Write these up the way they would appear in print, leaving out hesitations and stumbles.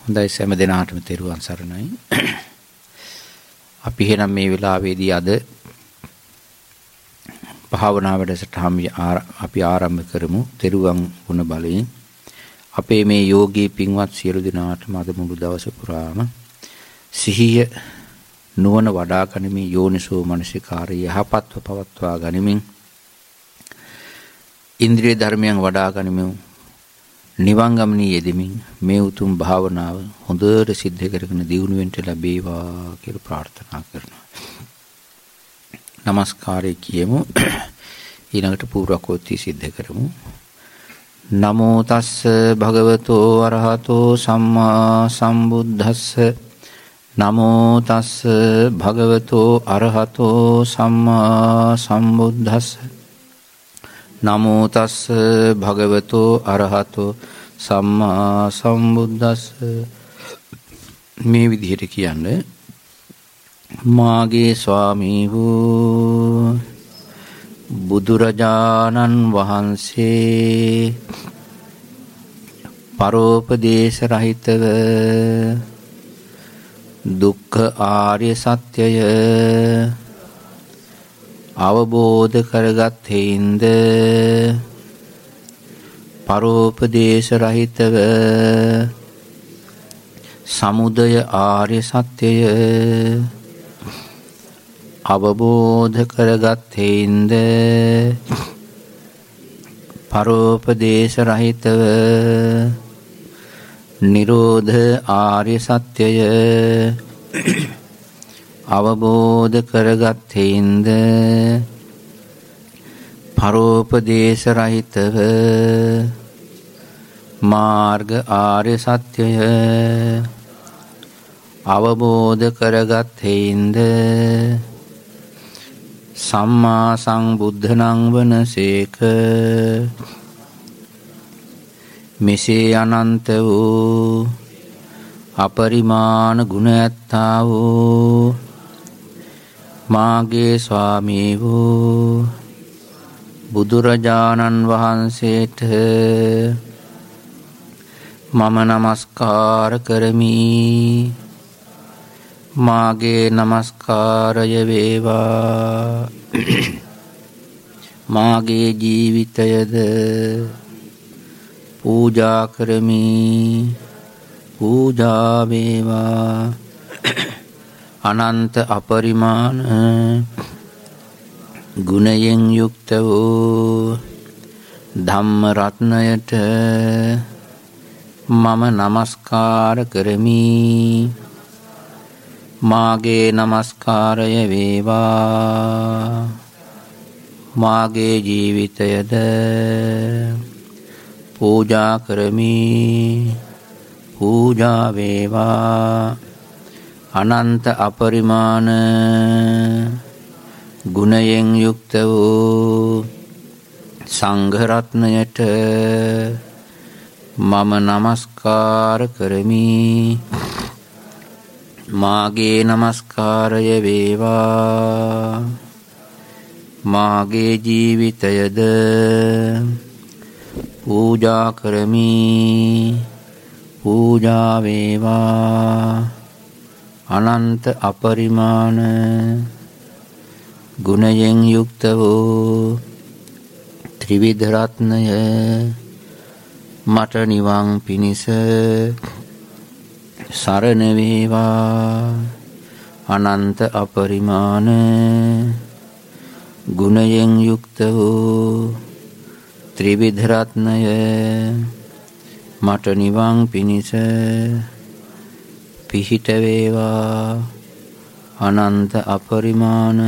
හොඳයි සෑම දිනාටම තෙරුවන් සරණයි. අපි එහෙනම් මේ වෙලාවේදී අද භාවනා වැඩසටහන අපි ආරම්භ කරමු. තෙරුවන් ගුණ බලයෙන් අපේ මේ යෝගී පින්වත් සියලු දෙනාටම අද මුළු දවස පුරාම සිහිය නුවණ වඩා ගනිමින් යෝනිසෝ මනසිකාරය යහපත්ව පවත්වා ගනිමින් ඉන්ද්‍රිය ධර්මයන් වඩා ගනිමින් නිවන් ගමනේ යෙදෙමින් මේ උතුම් භාවනාව හොඳට සිද්ධ කරගෙන දියුණු වෙන්න ලැබේවා කියලා ප්‍රාර්ථනා කරනවා. নমස්කාරය කියමු. ඊළඟට පූර්වකෝත්ති සිද්ධ කරමු. නමෝ තස්ස භගවතෝ අරහතෝ සම්මා සම්බුද්දස්ස. නමෝ තස්ස භගවතෝ අරහතෝ සම්මා සම්බුද්දස්ස. නමෝ තස්ස භගවතෝ අරහතෝ සම්මා සම්බුද්දස්ස. මේ විදිහට කියන්නේ මාගේ ස්වාමී වූ බුදුරජාණන් වහන්සේ පරෝපදේශ රහිතව දුක්ඛ ආර්ය සත්‍යය අවබෝධ කරගත් හේින්ද පරෝපදේශ රහිතව සමුදය ආර්ය සත්‍යය අවබෝධ කරගත් හේින්ද පරෝපදේශ රහිතව නිරෝධ ආර්ය සත්‍යය අවබෝධ කරගත් හේින්ද පරෝපදේශ රහිතව මාර්ග ආර්ය සත්‍යය අවබෝධ කරගත් හේින්ද සම්මා සම්බුද්ධ නම් වනසේක. මෙසේ අනන්ත වූ අපරිමාණ ගුණ ඇත්තා වූ මාගේ ස්වාමී වූ බුදුරජාණන් වහන්සේට මම නමස්කාර කරමි. මාගේ නමස්කාරය වේවා. මාගේ ජීවිතයද පූජා කරමි. පූජා වේවා. අනන්ත අපරිමාණ ගුණයෙන් යුක්ත වූ ධම්ම රත්නයට මම නමස්කාර කරමි. මාගේ නමස්කාරය වේවා. මාගේ ජීවිතයද පූජා කරමි. පූජා වේවා. අනන්ත අපරිමාණ ගුණයෙන් යුක්ත වූ සංඝ රත්නයට මම නමස්කාර කරමි. මාගේ නමස්කාරය වේවා. මාගේ ජීවිතයද පූජා කරමි. පූජා වේවා. අනන්ත අපරිමාණ ගුණයෙන් යුක්ත වූ ත්‍රිවිධ රත්නය මට නිවන් පිණිස සරණ වේවා. අනන්ත අපරිමාණ ගුණයෙන් යුක්ත වූ ත්‍රිවිධ රත්නය මට නිවන් පිණිස පිහිට වේවා. අනන්ත අපරිමාණ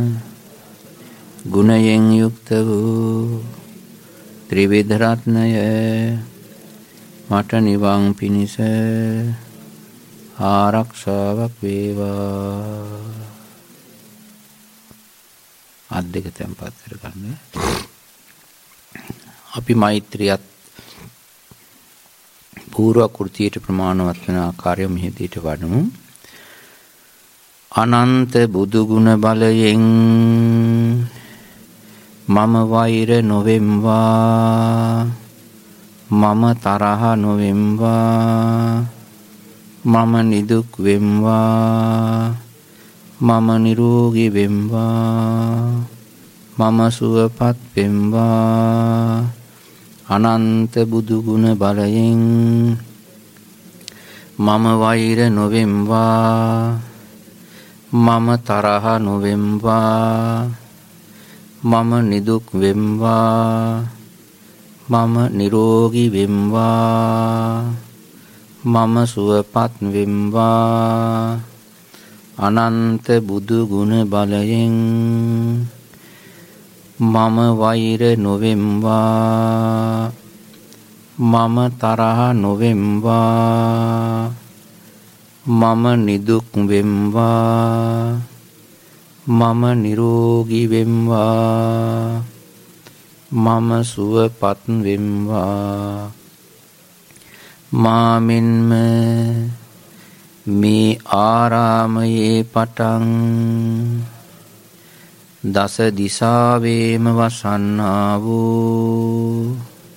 ගුණයෙන් යුක්ත වූ ත්‍රිවිධ රත්නය මට නිවන් පිණිස ආරක්ෂාවක් වේවා. අත් දෙක තැන්පත් කරගන්න. අපි මෛත්‍රියත් පූර්ව කෘතියට ප්‍රමාණවත් වන ආකාරය මෙහිදීට වඩමු. අනන්ත බුදු ගුණ බලයෙන් මම වෛර නොවෙම්වා. මම තරහ නොවෙම්වා. මම නිදුක් වෙම්වා මම නිරෝගී වෙම්වා මම සුවපත් වෙම්වා අනන්ත බුදු ගුණ බලයෙන් මම වෛර නොවෙම්වා මම තරහ නොවෙම්වා මම නිදුක් වෙම්වා මම නිරෝගී වෙම්වා මම සුවපත් වෙම්වා අනන්ත බුදු ගුණ බලයෙන් මම වෛර නොවෙම්වා මම තරහ නොවෙම්වා මම නිදුක් වෙම්වා මම නිරෝගී වෙම්වා මම සුවපත් වෙම්වා මා මෙන්ම මේ ආරාමයේ පටන් දස දිසාවේම වසන්නා වූ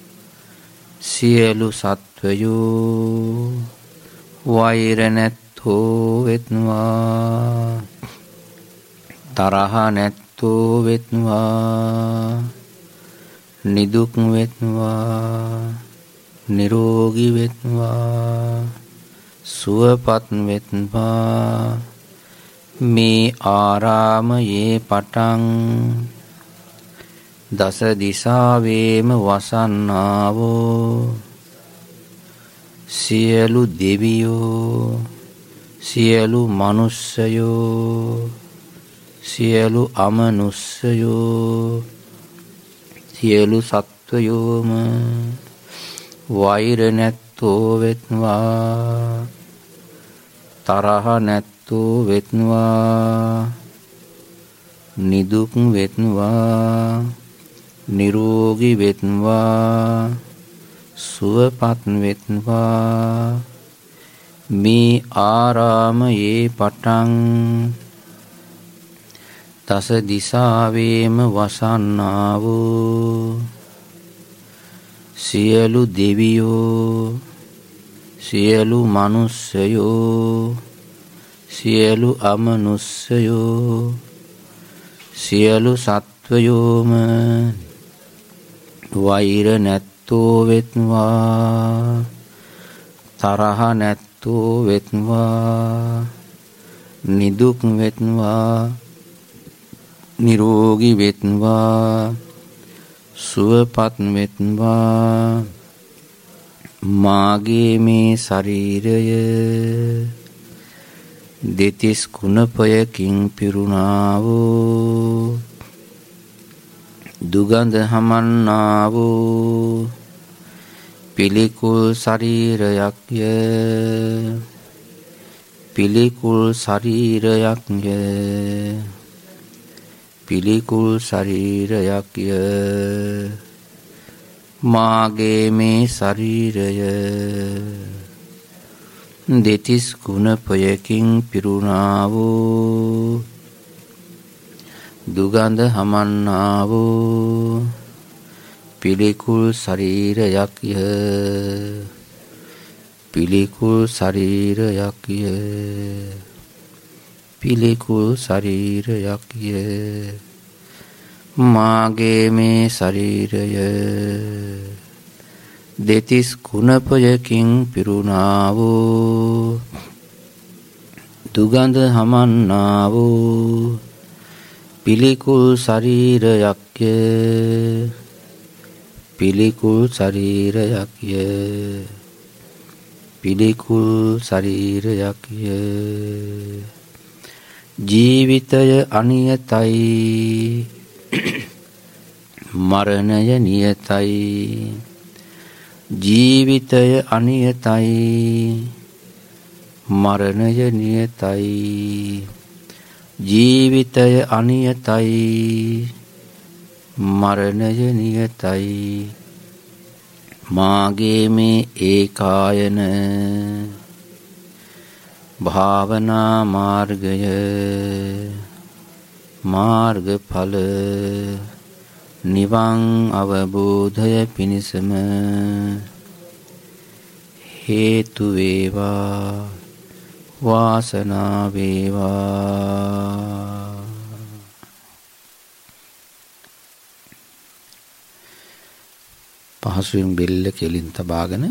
සියලු සත්වයෝ වෛර නැත්තෝ වෙත්වා තරහ නැත්තෝ වෙත්වා නිදුක් වෙත්වා නිරෝගී වෙත්වා සුවපත් වෙත්වා මේ ආරාමයේ පටන් දස දිසාවේම වසන්නා වූ සියලු දෙවියෝ සියලු මනුස්සයෝ සියලු අමනුස්සයෝ සියලු සත්වයෝම වෛර නැත්තෝ වෙත්වා තරහ නැත්තෝ වෙත්වා නිදුක් වෙත්වා නිරෝගී වෙත්වා සුවපත් වෙත්වා මේ ආරාමයේ පටන් දස දිසාවේම වසන්නා වූ සියලු දෙවියෝ සියලු මනුස්සයෝ සියලු අමනුස්සයෝ සියලු සත්වයෝම වෛර නැත්තෝ වෙත්වා තරහ නැත්තෝ වෙත්වා නිදුක් වෙත්වා නිරෝගී වෙත්වා සුවපත් වෙත්වා මාගේ මේ ශරීරය දෙතිස් කුණපයකින් පිරුණා වූ දුගඳ හමන්නා වූ පිළිකුල් ශරීරයක්ය පිළිකුල් ශරීරයක්ය පිළිකුල් ශරීරයක්ය මාගේ මේ ශරීරය දෙතිස් කුණපයකින් පිරුණා වූ දුගඳ හමන්නා වූ පිළිකුල් ශරීරයක්ය පිළිකුල් ශරීරයක්ය පිළිකුල් ශරීරයක්ය මාගේ මේ ශරීරය දෙතිස් කුණපයකින් පිරුණා වූ දුගඳ හමන්නා වූ පිළිකුල් ශරීරයක්ය පිළිකුල් ශරීරයක්ය පිළිකුල් ශරීරයක්ය ජීවිතය අනියතයි මරණය නියතයි ජීවිතය අනියතයි මරණය නියතයි ජීවිතය අනියතයි මරණය නියතයි මාගේ මේ ඒකායන භාවනා මාර්ගය මාර්ගඵල නිවන් අවබෝධය පිණිසම හේතු වේවා වාසනාව වේවා. පහසුවෙන් බෙල්ල කෙලින් තබාගෙන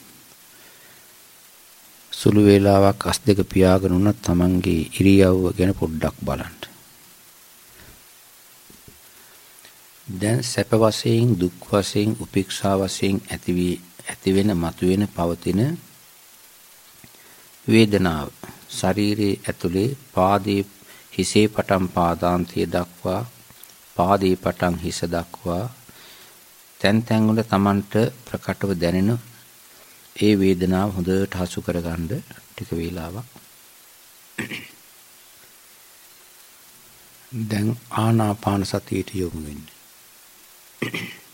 සුළු වේලාවක් අස් දෙක පියාගෙන උනත් තමන්ගේ ඉරියව්ව ගැන පොඩ්ඩක් බලන්න. දැන් සැප වශයෙන් දුක් වශයෙන් උපේක්ෂා වශයෙන් ඇති වෙන මතුවෙන පවතින වේදනාව ශරීරයේ ඇතුලේ පාදයේ හිසේ පටන් පාදාන්තය දක්වා පාදයේ පටන් හිස දක්වා තැන් තැන් වල Tamanට ප්‍රකටව දැනෙන ඒ වේදනාව හොඳට හසු කරගන්න ටික වේලාවක්. දැන් ආනාපාන සතියට යොමු වෙන්න.